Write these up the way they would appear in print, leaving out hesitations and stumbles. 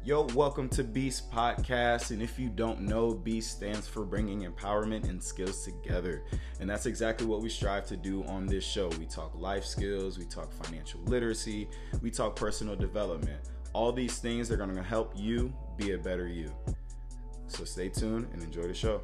Yo, welcome to Beast Podcast. And if you don't know, Beast stands for bringing empowerment and skills together. And that's exactly what we strive to do on this show. We talk life skills, we talk financial literacy, we talk personal development. All these things are going to help you be a better you. So stay tuned and enjoy the show.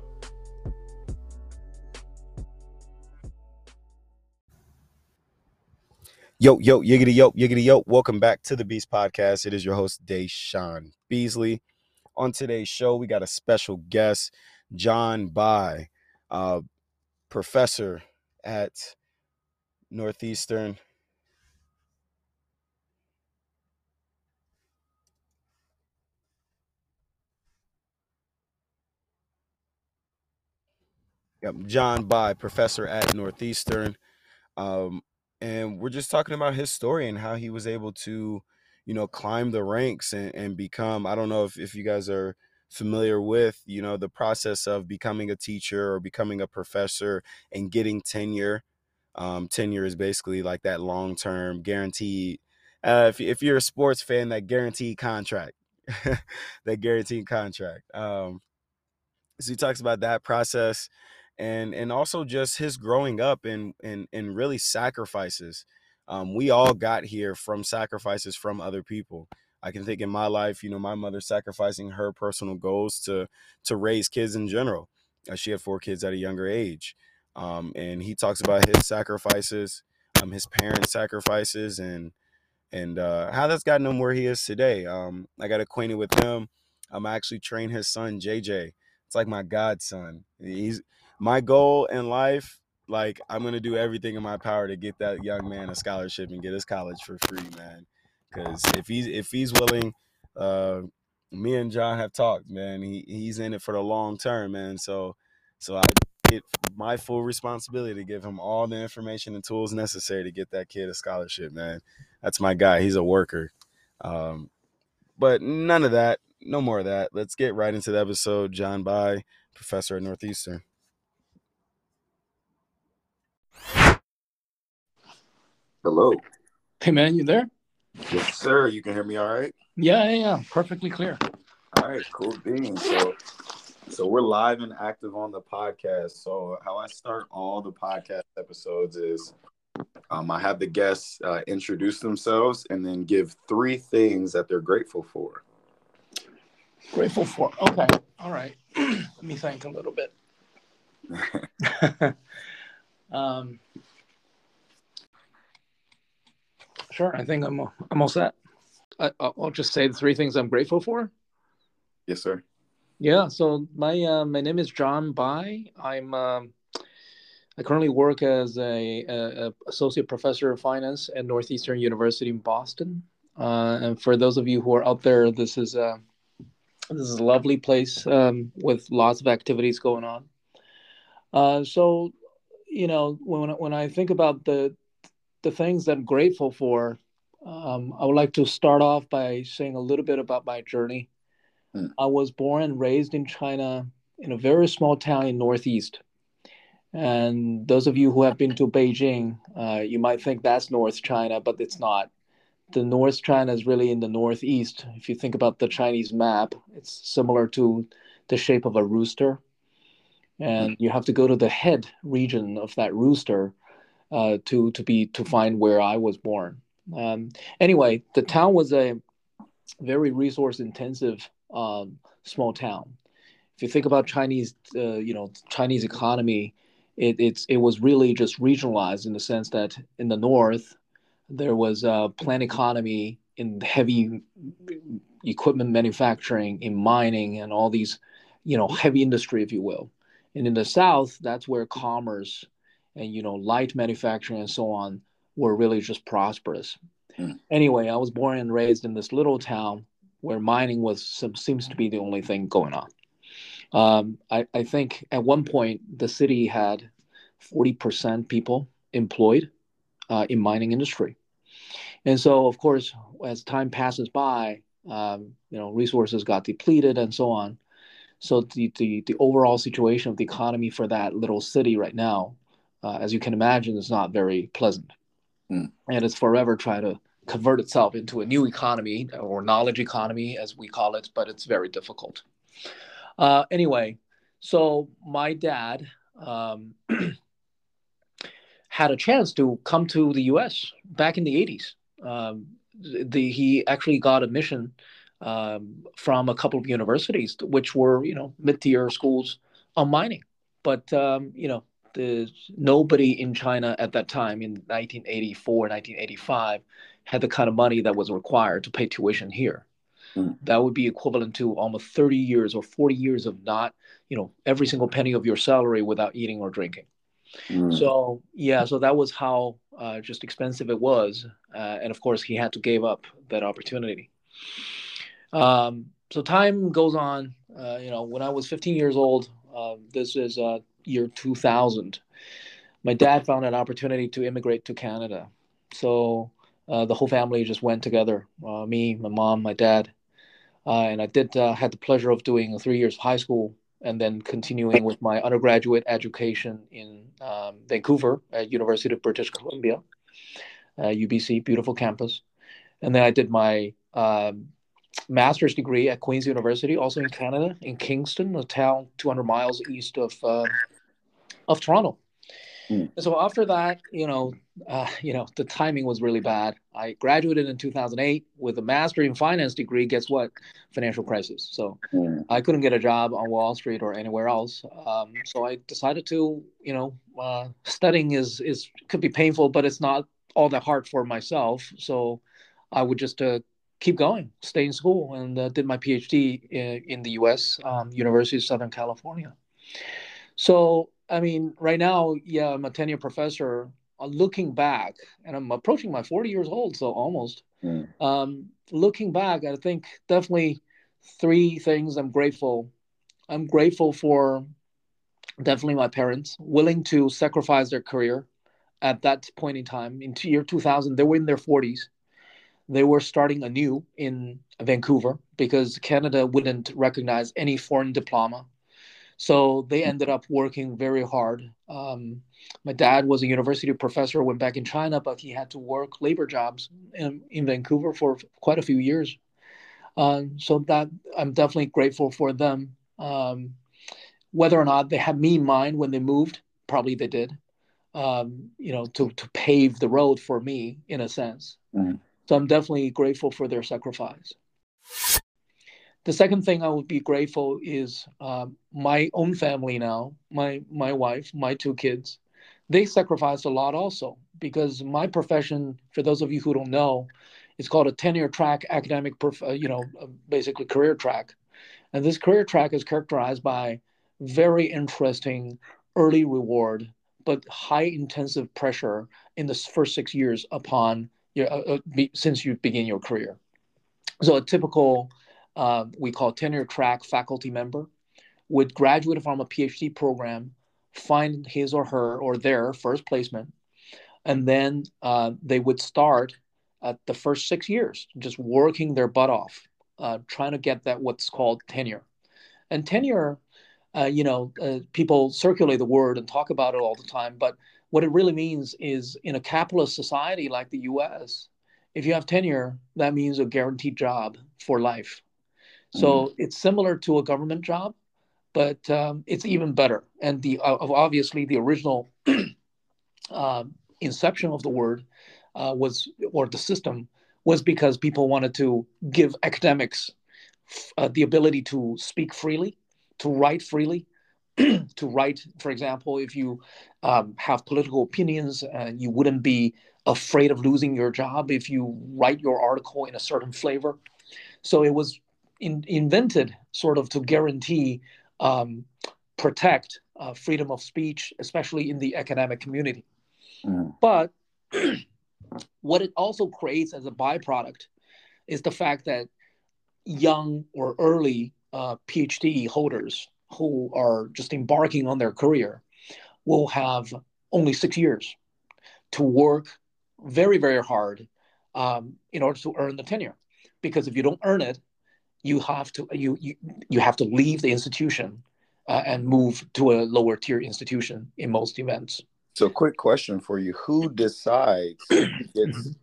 Yo, yiggity, yo. Welcome back to the Beast Podcast. It is your host, Deshaun Beasley. On today's show, we got a special guest, John Bai, professor at Northeastern. Yep, John Bai, professor at Northeastern. And we're just talking about his story and how he was able to, climb the ranks and become, I don't know if you guys are familiar with, the process of becoming a teacher or becoming a professor and getting tenure. Tenure is basically like that long-term guaranteed. If you're a sports fan, that guaranteed contract, that guaranteed contract. So he talks about that process and also just his growing up and really sacrifices. We all got here from sacrifices from other people. I can think in my life, my mother sacrificing her personal goals to raise kids in general. She had 4 kids at a younger age. And he talks about his sacrifices, his parents' sacrifices, and how that's gotten him where he is today. I got acquainted with him. I actually trained his son, JJ. It's like my godson. He's my goal in life. Like, I'm going to do everything in my power to get that young man a scholarship and get his college for free, man. Because if he's willing, me and John have talked, man. He's in it for the long term, man. So I get my full responsibility to give him all the information and tools necessary to get that kid a scholarship, man. That's my guy. He's a worker. But none of that. No more of that. Let's get right into the episode. John Bai, professor at Northeastern. Hello. Hey, man, you there? Yes, sir. You can hear me all right? Yeah. Perfectly clear. All right, cool beans. So we're live and active on the podcast. So how I start all the podcast episodes is I have the guests introduce themselves and then give 3 things that they're grateful for. Grateful for. Okay. All right. Let me think a little bit. Sure. I think I'm all set. I'll just say the 3 things I'm grateful for. Yes, sir. Yeah. So my name is John Bai. I currently work as a associate professor of finance at Northeastern University in Boston. And for those of you who are out there, this is a lovely place with lots of activities going on. So, when I think about the things that I'm grateful for, I would like to start off by saying a little bit about my journey. I was born and raised in China in a very small town in Northeast. And those of you who have been to Beijing, you might think that's North China, but it's not. The North China is really in the northeast. If you think about the Chinese map, it's similar to the shape of a rooster. And you have to go to the head region of that rooster to find where I was born. Anyway, the town was a very resource intensive small town. If you think about Chinese economy, it was really just regionalized in the sense that in the north there was a plant economy in heavy equipment manufacturing, in mining, and all these, heavy industry, if you will. And in the south, that's where commerce and light manufacturing and so on were really just prosperous. Anyway, I was born and raised in this little town where mining seems to be the only thing going on. I think at one point the city had 40% people employed in mining industry. And so, of course, as time passes by, resources got depleted and so on. So the overall situation of the economy for that little city right now, as you can imagine, is not very pleasant. And it's forever trying to convert itself into a new economy or knowledge economy, as we call it, but it's very difficult. Anyway, so my dad had a chance to come to the U.S. back in the 80s. He actually got admission from a couple of universities, which were, mid-tier schools on mining. But, nobody in China at that time in 1984, 1985 had the kind of money that was required to pay tuition here. That would be equivalent to almost 30 years or 40 years of not, every single penny of your salary without eating or drinking. So that was how just expensive it was, and of course he had to give up that opportunity. So time goes on. When I was 15 years old, this is year 2000. My dad found an opportunity to immigrate to Canada, so the whole family just went together. Me, my mom, my dad, and I had the pleasure of doing 3 years of high school, and then continuing with my undergraduate education in Vancouver at University of British Columbia, UBC, beautiful campus. And then I did my master's degree at Queen's University, also in Canada, in Kingston, a town 200 miles east of Toronto. And so after that, the timing was really bad. I graduated in 2008 with a master in finance degree. Guess what? Financial crisis. So I couldn't get a job on Wall Street or anywhere else. So I decided to, studying could be painful, but it's not all that hard for myself. So I would just keep going, stay in school, and did my PhD in the U.S., University of Southern California. So, I mean, right now, yeah, I'm a tenure professor. Looking back, and I'm approaching my 40 years old, so almost. Looking back, I think definitely three things I'm grateful. I'm grateful for definitely my parents, willing to sacrifice their career at that point in time. In year 2000, they were in their 40s. They were starting anew in Vancouver because Canada wouldn't recognize any foreign diploma. So they ended up working very hard. My dad was a university professor, went back in China, but he had to work labor jobs in Vancouver for quite a few years. So that I'm definitely grateful for them. Whether or not they had me in mind when they moved, probably they did, to pave the road for me in a sense. So I'm definitely grateful for their sacrifice. The second thing I would be grateful is my own family now, my wife, my two kids. They sacrificed a lot also because my profession, for those of you who don't know, is called a tenure track academic, basically career track. And this career track is characterized by very interesting early reward, but high intensive pressure in the first 6 years upon since you begin your career. So a typical we call tenure track faculty member would graduate from a PhD program, find his or her or their first placement, and then they would start at the first 6 years just working their butt off, trying to get that what's called tenure. And tenure, people circulate the word and talk about it all the time, but what it really means is in a capitalist society like the US, if you have tenure, that means a guaranteed job for life. So it's similar to a government job, but it's even better. And obviously the original inception of the word or the system was because people wanted to give academics the ability to speak freely, to write freely, to write, for example, if you have political opinions, you wouldn't be afraid of losing your job if you write your article in a certain flavor. So it was invented sort of to guarantee, protect freedom of speech, especially in the academic community. But what it also creates as a byproduct is the fact that young or early PhD holders who are just embarking on their career will have only 6 years to work very, very hard in order to earn the tenure. Because if you don't earn it, you have to leave the institution and move to a lower tier institution in most events. So quick question for you. Who decides who gets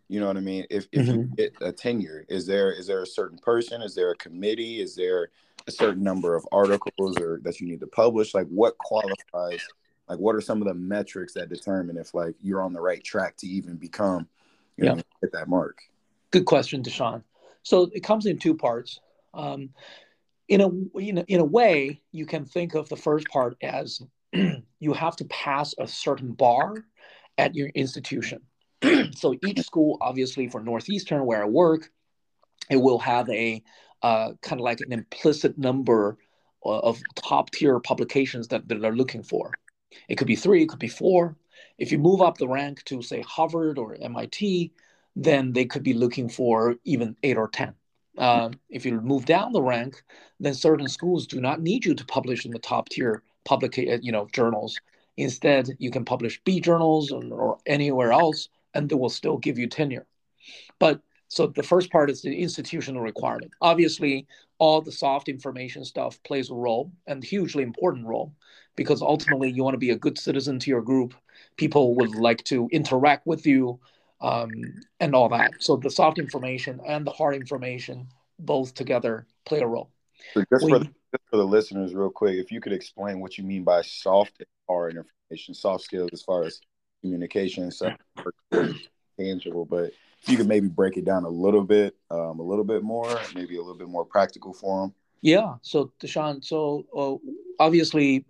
You know what I mean? If you Mhm. get a tenure, is there a certain person? Is there a committee? Is there a certain number of articles or that you need to publish? Like what qualifies? Like what are some of the metrics that determine if like you're on the right track to even become, you know Yeah, what I mean, hit that mark? good question, Deshaun. So it comes in two parts. Um, in a way, you can think of the first part as you have to pass a certain bar at your institution. So each school, obviously, for Northeastern, where I work, it will have a kind of like an implicit number of top tier publications that they're looking for. It could be three, it could be four. If you move up the rank to, say, Harvard or MIT, then they could be looking for even eight or 10. If you move down the rank, then certain schools do not need you to publish in the top tier journals. Instead, you can publish B journals or anywhere else, and they will still give you tenure. But so the first part is the institutional requirement. Obviously, all the soft information stuff plays a role and hugely important role because ultimately you want to be a good citizen to your group. People would like to interact with you and all that. So the soft information and the hard information both together play a role. So We just for the listeners, real quick, if you could explain what you mean by soft and hard information, soft skills as far as communication and stuff, tangible, but if you could maybe break it down a little bit more, maybe a little bit more practical for them. Yeah. So Deshaun, so obviously,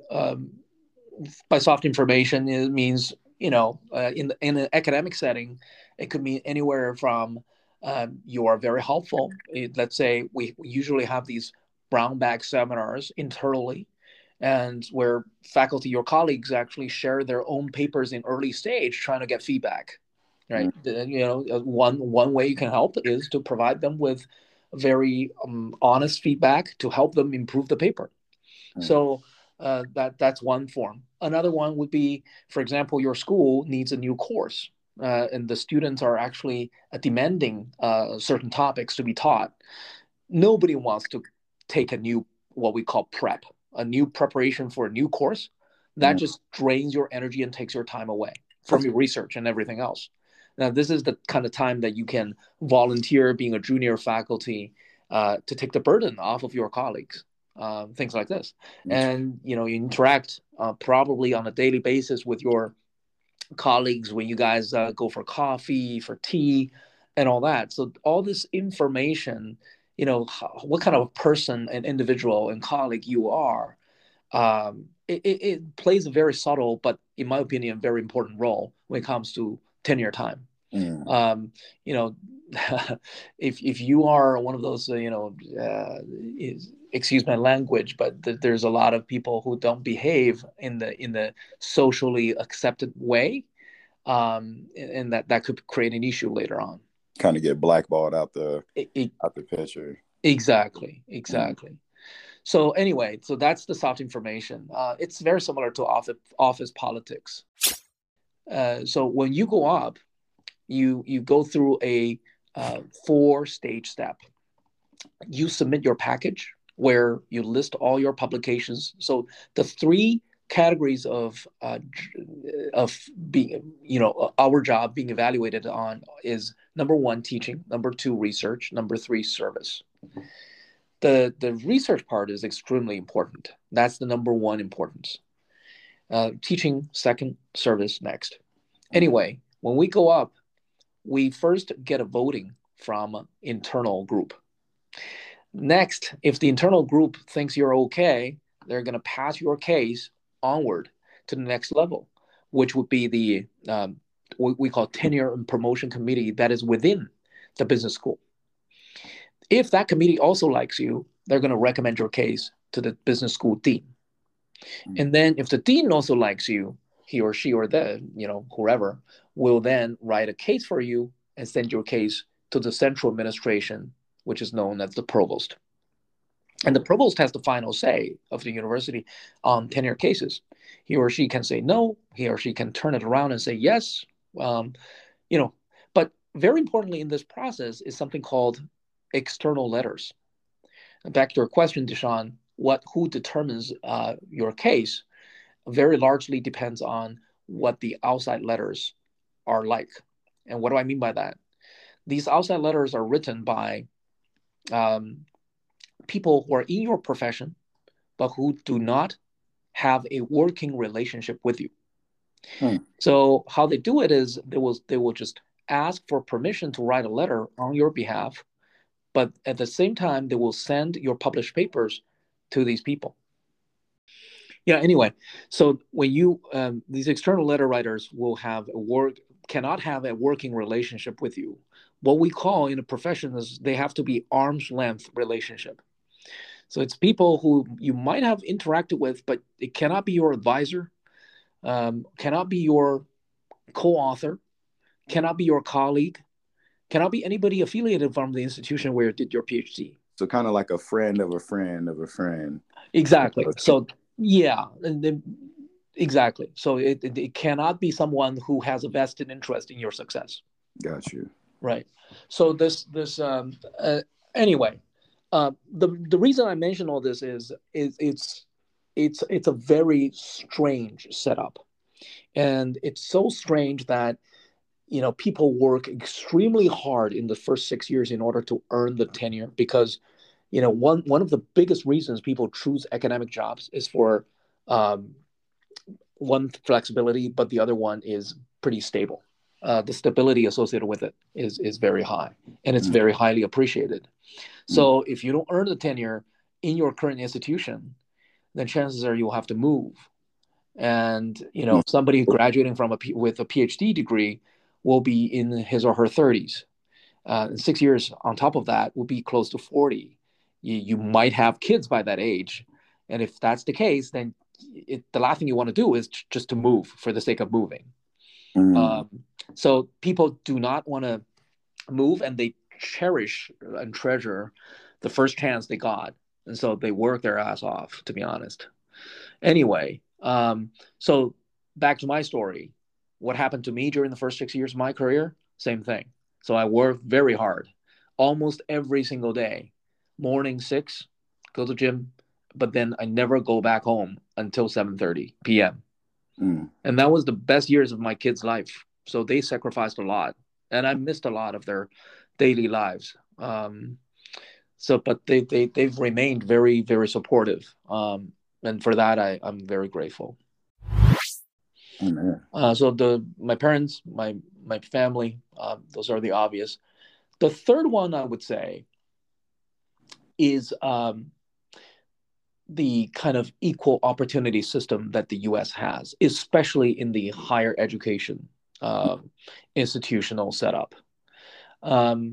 by soft information, it means in an academic setting, it could mean anywhere from you are very helpful. Let's say we usually have these brown bag seminars internally, and where faculty or colleagues actually share their own papers in early stage, trying to get feedback. Right. One way you can help is to provide them with very honest feedback to help them improve the paper. Mm-hmm. So that's one form. Another one would be, for example, your school needs a new course, and the students are actually demanding certain topics to be taught. Nobody wants to take a new, what we call prep, a new preparation for a new course. That just drains your energy and takes your time away from your research and everything else. Now, this is the kind of time that you can volunteer being a junior faculty to take the burden off of your colleagues, things like this. And, you interact probably on a daily basis with your colleagues when you guys go for coffee, for tea, and all that. So all this information, what kind of person and individual and colleague you are, it plays a very subtle, but in my opinion, very important role when it comes to tenure time. Mm-hmm. You know, if you are one of those, excuse my language, but there's a lot of people who don't behave in the socially accepted way, and that could create an issue later on. Kind of get blackballed out It, out the picture. exactly. Mm-hmm. So anyway, so that's the soft information. It's very similar to office politics. So when you go up, you go through a 4-stage step. You submit your package where you list all your publications. So the three categories of being, our job being evaluated on is number one, teaching; number two, research; number three, service. The research part is extremely important. That's the number one importance. Teaching second, service next. Anyway, when we go up, we first get a voting from internal group. Next, if the internal group thinks you're okay, they're going to pass your case onward to the next level, which would be the what we call tenure and promotion committee that is within the business school. If that committee also likes you, they're going to recommend your case to the business school dean. And then if the dean also likes you, he or she or whoever will then write a case for you and send your case to the central administration, which is known as the provost. And the provost has the final say of the university on tenure cases. He or she can say no. He or she can turn it around and say yes. But very importantly in this process is something called external letters. And back to your question, Deshaun, who determines your case very largely depends on what the outside letters are like. And what do I mean by that? these outside letters are written by people who are in your profession, but who do not have a working relationship with you. So how they do it is they will just ask for permission to write a letter on your behalf, but at the same time they will send your published papers to these people. Yeah. Anyway, so when you these external letter writers will cannot have a working relationship with you. What we call in a profession is they have to be arm's length relationship. So it's people who you might have interacted with, but it cannot be your advisor, cannot be your co-author, cannot be your colleague, cannot be anybody affiliated from the institution where you did your PhD. So kind of like a friend of a friend of a friend. Exactly. So yeah, exactly. So it cannot be someone who has a vested interest in your success. Got you. Right. So anyway, the reason I mention all this is it's a very strange setup, and it's so strange that people work extremely hard in the first 6 years in order to earn the tenure, because one of the biggest reasons people choose academic jobs is for one, flexibility, but the other one is pretty stable. The stability associated with it is very high, and it's very highly appreciated. So if you don't earn the tenure in your current institution, then chances are you'll have to move. And somebody graduating with a PhD degree will be in his or her 30s. 6 years on top of that will be close to 40. You might have kids by that age, and if that's the case, then the last thing you want to do is just to move for the sake of moving. So people do not want to move, and they cherish and treasure the first chance they got, and so they work their ass off, to be honest. Anyway, so back to my story. What happened to me during the first 6 years of my career? Same thing. So I worked very hard, almost every single day. Morning 6, go to gym, but then I never go back home until 7:30 p.m. And that was the best years of my kids' life. So they sacrificed a lot, and I missed a lot of their daily lives. But they've remained very, very supportive. And for that, I'm very grateful. So my parents, my family, those are the obvious. The third one I would say is the kind of equal opportunity system that the U.S. has, especially in the higher education institutional setup. I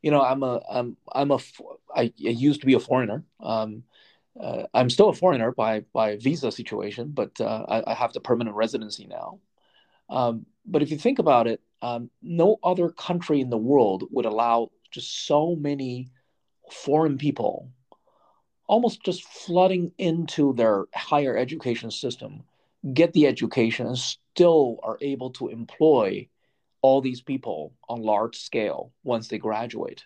used to be a foreigner. I'm still a foreigner by visa situation, but I have the permanent residency now. But if you think about it, no other country in the world would allow just so many foreign people almost just flooding into their higher education system, get the education, and still are able to employ all these people on large scale once they graduate.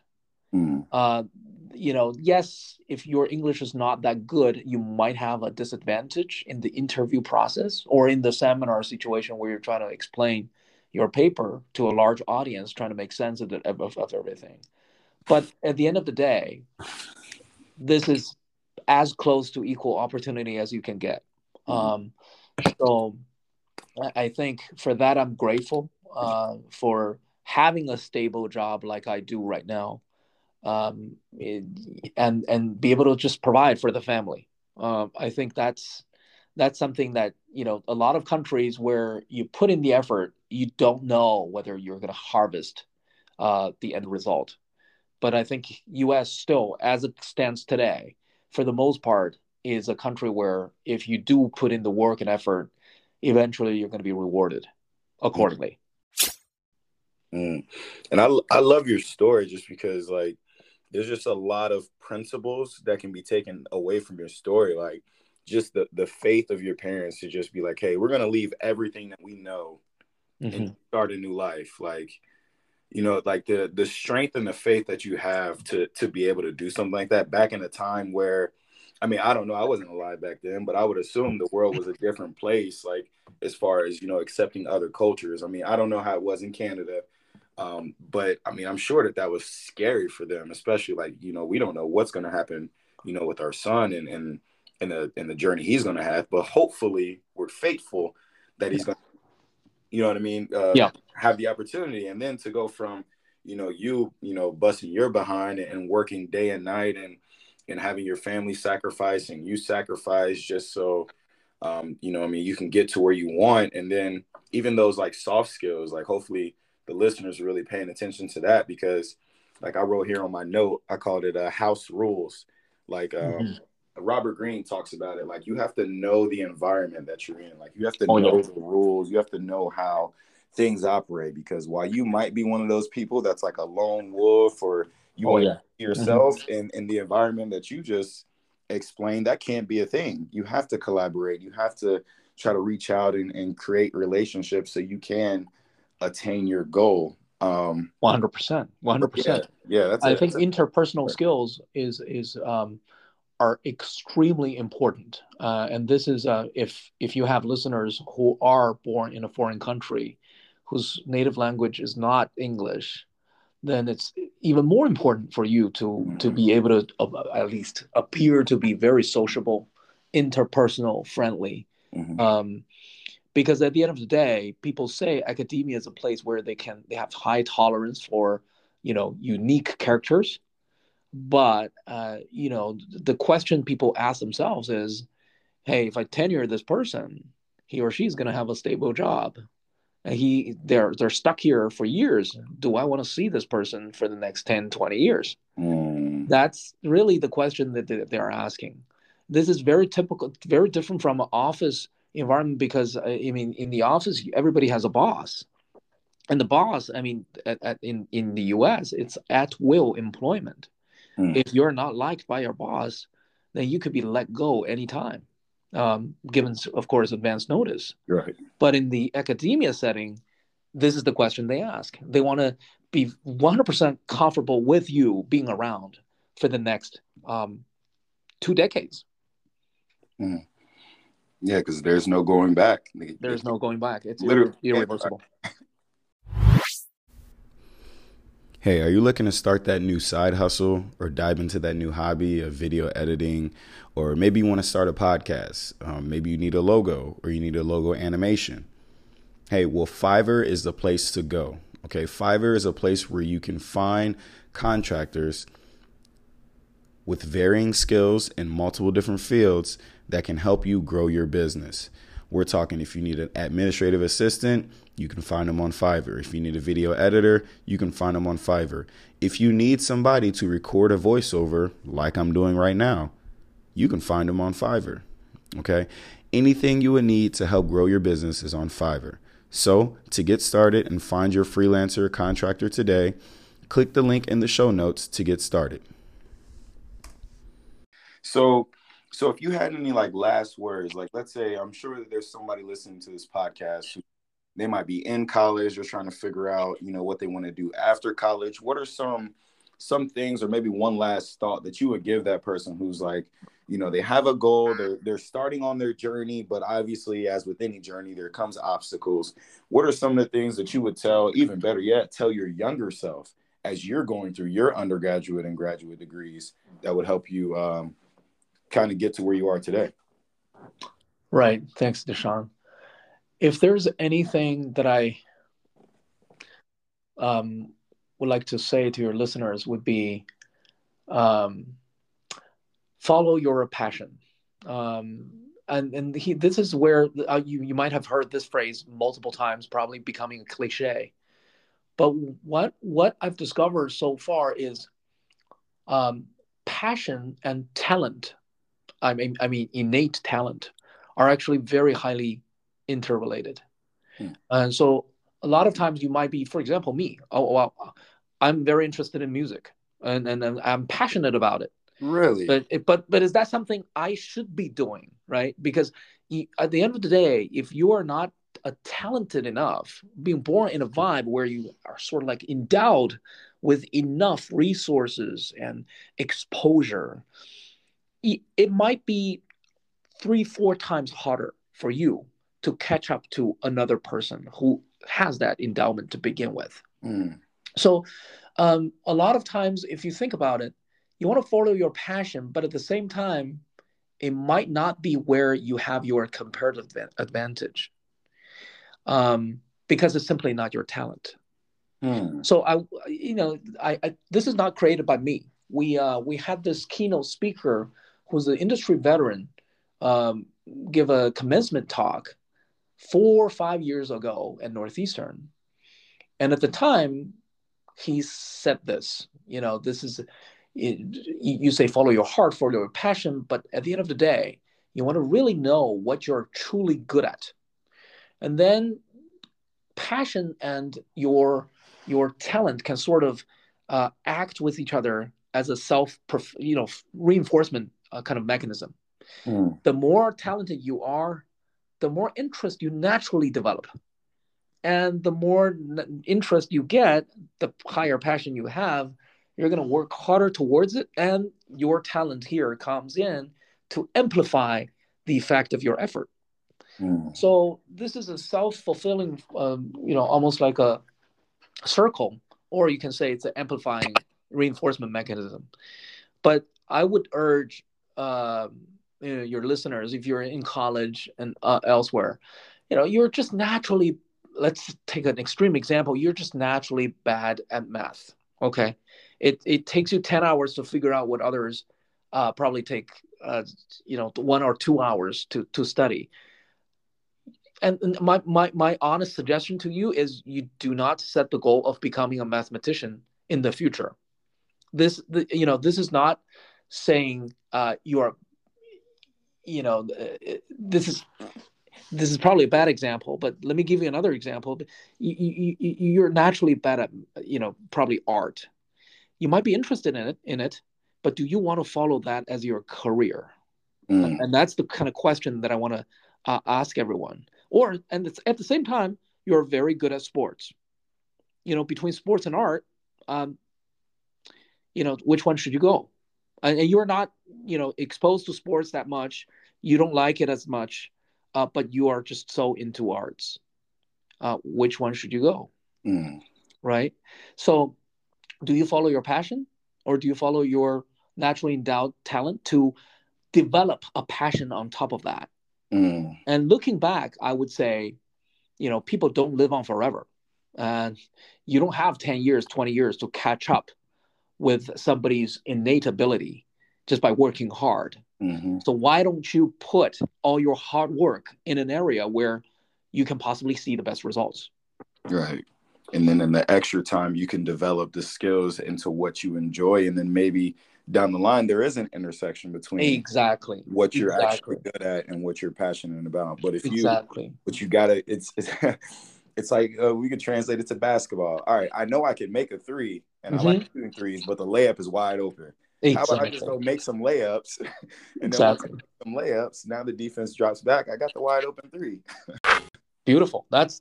Yes, if your English is not that good, you might have a disadvantage in the interview process or in the seminar situation where you're trying to explain your paper to a large audience, trying to make sense of everything. But at the end of the day, this is as close to equal opportunity as you can get. So I think for that, I'm grateful for having a stable job like I do right now. And be able to just provide for the family. I think that's something that a lot of countries where you put in the effort, you don't know whether you're going to harvest the end result. But I think U.S. still, as it stands today, for the most part, is a country where if you do put in the work and effort, eventually you're going to be rewarded accordingly. And I love your story just because there's just a lot of principles that can be taken away from your story. Like just the faith of your parents to just be like, hey, we're going to leave everything that we know and start a new life. The strength and the faith that you have to be able to do something like that back in a time where, I don't know, I wasn't alive back then, but I would assume the world was a different place, as far as, accepting other cultures. I don't know how it was in Canada, But I mean, I'm sure that was scary for them, especially like, we don't know what's going to happen, with our son and in the journey he's going to have. But hopefully, we're faithful that he's going to, you know what I mean, Yeah. have the opportunity, and then to go from, busting your behind and working day and night and having your family sacrifice and you sacrifice just so, you can get to where you want. And then even those like soft skills, like hopefully the listeners are really paying attention to that, because like I wrote here on my note, I called it house rules. Like Robert Greene talks about it. Like you have to know the environment that you're in. Like you have to know the rules. You have to know how things operate, because while you might be one of those people that's like a lone wolf, or you want to yourself in the environment that you just explained, that can't be a thing. You have to collaborate. You have to try to reach out and create relationships so you can attain your goal. 100%. Yeah, I think interpersonal skills are extremely important, and this is if you have listeners who are born in a foreign country, whose native language is not English, then it's even more important for you to be able to at least appear to be very sociable, interpersonal, friendly. Because at the end of the day, people say academia is a place where they have high tolerance for, unique characters. But, the question people ask themselves is, hey, if I tenure this person, he or she's going to have a stable job. And they're stuck here for years. Do I want to see this person for the next 10, 20 years? That's really the question that they're asking. This is very typical, very different from an office environment, because in the office everybody has a boss, and the boss, in the US, it's at will employment. If you're not liked by your boss, then you could be let go anytime, given, of course, advance notice. Right. But in the academia setting, this is the question they ask. They want to be 100% comfortable with you being around for the next 2 decades. Yeah, because there's no going back. There's no going back. It's literally irreversible. Hey, are you looking to start that new side hustle or dive into that new hobby of video editing? Or maybe you want to start a podcast. Maybe you need a logo, or you need a logo animation. Hey, well, Fiverr is the place to go. Okay, Fiverr is a place where you can find contractors with varying skills in multiple different fields that can help you grow your business. We're talking, if you need an administrative assistant, you can find them on Fiverr. If you need a video editor, you can find them on Fiverr. If you need somebody to record a voiceover like I'm doing right now, you can find them on Fiverr. Okay? Anything you would need to help grow your business is on Fiverr. So to get started and find your freelancer contractor today, click the link in the show notes to get started. So if you had any like last words, like let's say, I'm sure that there's somebody listening to this podcast who they might be in college or trying to figure out, what they want to do after college. What are some things, or maybe one last thought that you would give that person who's like, they have a goal, they're starting on their journey, but obviously, as with any journey, there comes obstacles. What are some of the things that you would even better yet, tell your younger self as you're going through your undergraduate and graduate degrees that would help you kind of get to where you are today? Right. Thanks, Deshaun. If there's anything that I would like to say to your listeners, would be follow your passion. This is where you might have heard this phrase multiple times, probably becoming a cliche. But what I've discovered so far is passion and talent. I mean innate talent are actually very highly interrelated. And so a lot of times you might be, for example, me. Oh, well, I'm very interested in music, and I'm passionate about it. Really? But is that something I should be doing, right? Because at the end of the day, if you are not talented enough, being born in a vibe where you are sort of like endowed with enough resources and exposure, it might be 3-4 times harder for you to catch up to another person who has that endowment to begin with. Mm. So a lot of times, if you think about it, you want to follow your passion, but at the same time, it might not be where you have your comparative advantage, because it's simply not your talent. Mm. So I this is not created by me. We had this keynote speaker who's an industry veteran um, give a commencement talk 4 or 5 years ago at Northeastern, and at the time he said this. This is you say follow your heart, follow your passion, but at the end of the day, you want to really know what you're truly good at, and then passion and your talent can sort of act with each other as a reinforcement kind of mechanism. Mm. The more talented you are, the more interest you naturally develop, and the more interest you get, the higher passion you have. You're going to work harder towards it, and your talent here comes in to amplify the effect of your effort. Mm. So this is a self-fulfilling, almost like a circle, or you can say it's an amplifying reinforcement mechanism. But I would urge your listeners, if you're in college and elsewhere, you're just naturally, let's take an extreme example, you're just naturally bad at math. Okay. It takes you 10 hours to figure out what others probably take 1 or 2 hours to study. And my honest suggestion to you is you do not set the goal of becoming a mathematician in the future. This is not saying you are, this is probably a bad example, but let me give you another example. You're naturally bad at, probably art. You might be interested in it, but do you want to follow that as your career? Mm. And that's the kind of question that I want to ask everyone. And it's, at the same time, you're very good at sports. Between sports and art, which one should you go? And you're not, exposed to sports that much. You don't like it as much, but you are just so into arts. Which one should you go? Mm. Right? So do you follow your passion, or do you follow your naturally endowed talent to develop a passion on top of that? Mm. And looking back, I would say, people don't live on forever. And you don't have 10 years, 20 years to catch up with somebody's innate ability just by working hard. Mm-hmm. So why don't you put all your hard work in an area where you can possibly see the best results? Right. And then in the extra time, you can develop the skills into what you enjoy. And then maybe down the line, there is an intersection between Exactly what you're actually good at and what you're passionate about. But if you, but you gotta, it's like we could translate it to basketball. All right, I know I can make a three, and I like shooting threes, but the layup is wide open. How about I just go make some layups, and then once I make some layups, now the defense drops back. I got the wide open three. Beautiful. That's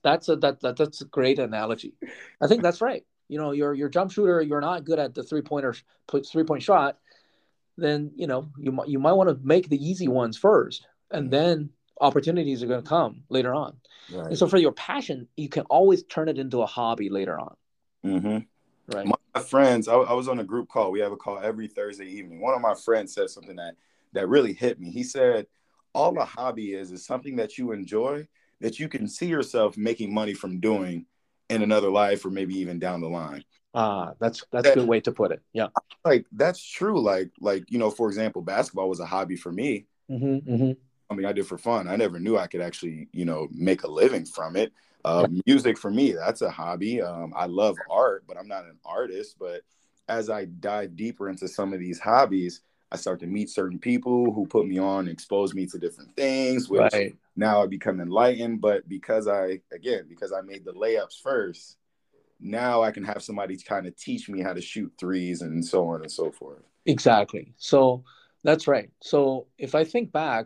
a great analogy. I think that's right. Your jump shooter, you're not good at the 3-point shot. Then you might want to make the easy ones first, and then opportunities are going to come later on. Right. And so for your passion, you can always turn it into a hobby later on. Mm-hmm. Right. My friends, I was on a group call. We have a call every Thursday evening. One of my friends said something that really hit me. He said, all a hobby is something that you enjoy, that you can see yourself making money from doing in another life, or maybe even down the line. That's a good way to put it. Yeah. Like, that's true. Like, for example, basketball was a hobby for me. Mm-hmm, mm-hmm. I mean, I did for fun. I never knew I could actually, make a living from it. Music for me, that's a hobby. I love art, but I'm not an artist. But as I dive deeper into some of these hobbies, I start to meet certain people who put me on, expose me to different things, which now I become enlightened. But because I made the layups first, now I can have somebody kind of teach me how to shoot threes and so on and so forth. Exactly. So that's right. So if I think back,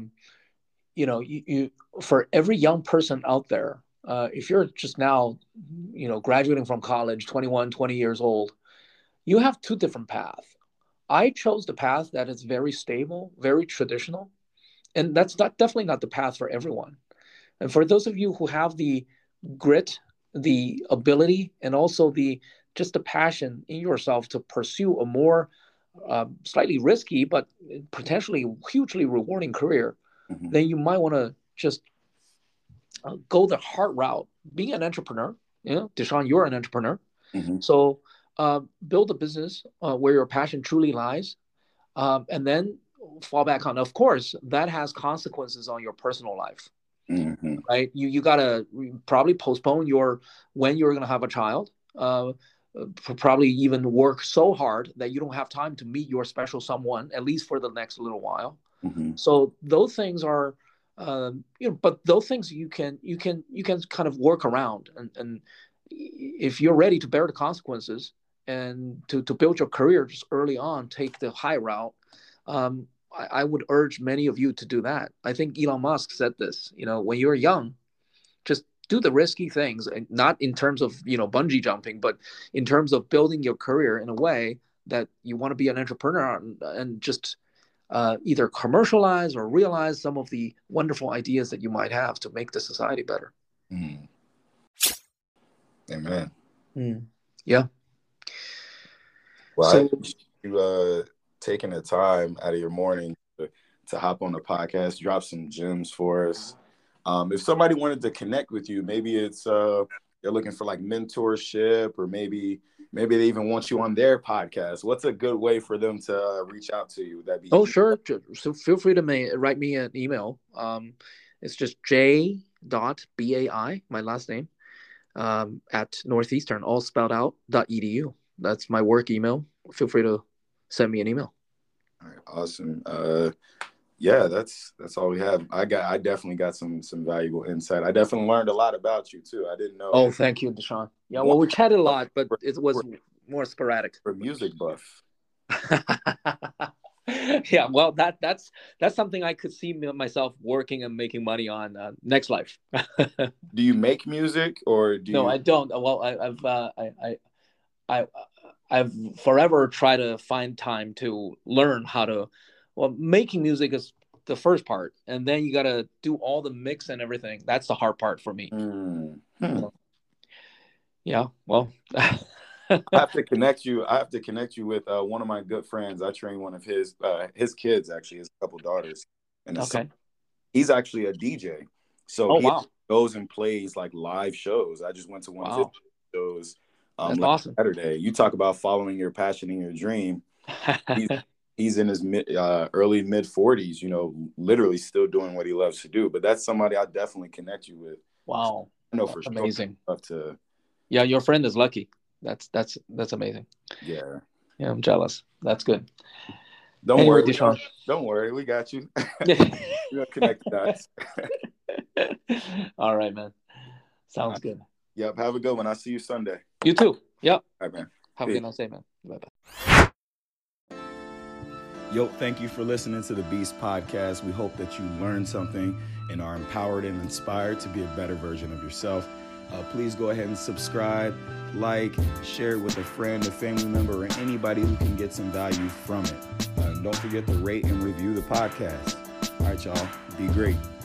you for every young person out there, if you're just now, graduating from college, 21, 20 years old, you have two different paths. I chose the path that is very stable, very traditional, and that's definitely not the path for everyone. And for those of you who have the grit the ability and also just the passion in yourself to pursue a more slightly risky but potentially hugely rewarding career, then you might want to just go the hard route. Being an entrepreneur, Deshaun, you're an entrepreneur. So build a business where your passion truly lies, and then fall back on. Of course, that has consequences on your personal life, right? You gotta probably postpone when you're gonna have a child. Probably even work so hard that you don't have time to meet your special someone, at least for the next little while. So those things are, but those things you can kind of work around, and if you're ready to bear the consequences and to build your career just early on, take the high route. I would urge many of you to do that. I think Elon Musk said this, when you're young, just do the risky things, and not in terms of, bungee jumping, but in terms of building your career in a way that you want to be an entrepreneur and just either commercialize or realize some of the wonderful ideas that you might have to make the society better. Amen. Yeah. Well, so, I appreciate you taking the time out of your morning to hop on the podcast, drop some gems for us. If somebody wanted to connect with you, maybe it's they're looking for like mentorship, or maybe they even want you on their podcast. What's a good way for them to reach out to you? Would that be sure. So feel free to write me an email. It's just j.bai, my last name, at Northeastern, all spelled out, .edu. That's my work email. Feel free to send me an email. All right, awesome. Yeah, that's all we have. I definitely got some valuable insight. I definitely learned a lot about you too. I didn't know. Oh, thank you, Deshaun. Yeah, well, we chatted a lot, but it was more sporadic. For music buff. Yeah, well, that's something I could see myself working and making money on next life. Do you make music, or do you? No, I don't. Well, I've forever tried to find time to learn how to. Well, making music is the first part, and then you got to do all the mix and everything. That's the hard part for me. Yeah, well, I have to connect you with one of my good friends. I train one of his kids, actually, his couple daughters, and he's actually a DJ. So he goes and plays like live shows. I just went to one of his shows awesome. Saturday. You talk about following your passion and your dream. He's in his early mid 40s, literally still doing what he loves to do. But that's somebody I definitely connect you with. Wow, I know for amazing. Sure. Yeah, your friend is lucky. That's amazing. Yeah, I'm jealous. That's good. Don't worry, Deshaun. Don't worry, we got you. You're gonna connect the dots. All right, man. Sounds good. Yep. Have a good one. I'll see you Sunday. You too. Yep. All right, man. Have a good night, man. Bye-bye. Yo, thank you for listening to the Beast Podcast. We hope that you learned something and are empowered and inspired to be a better version of yourself. Please go ahead and subscribe, like, share it with a friend, a family member, or anybody who can get some value from it. And don't forget to rate and review the podcast. All right, y'all. Be great.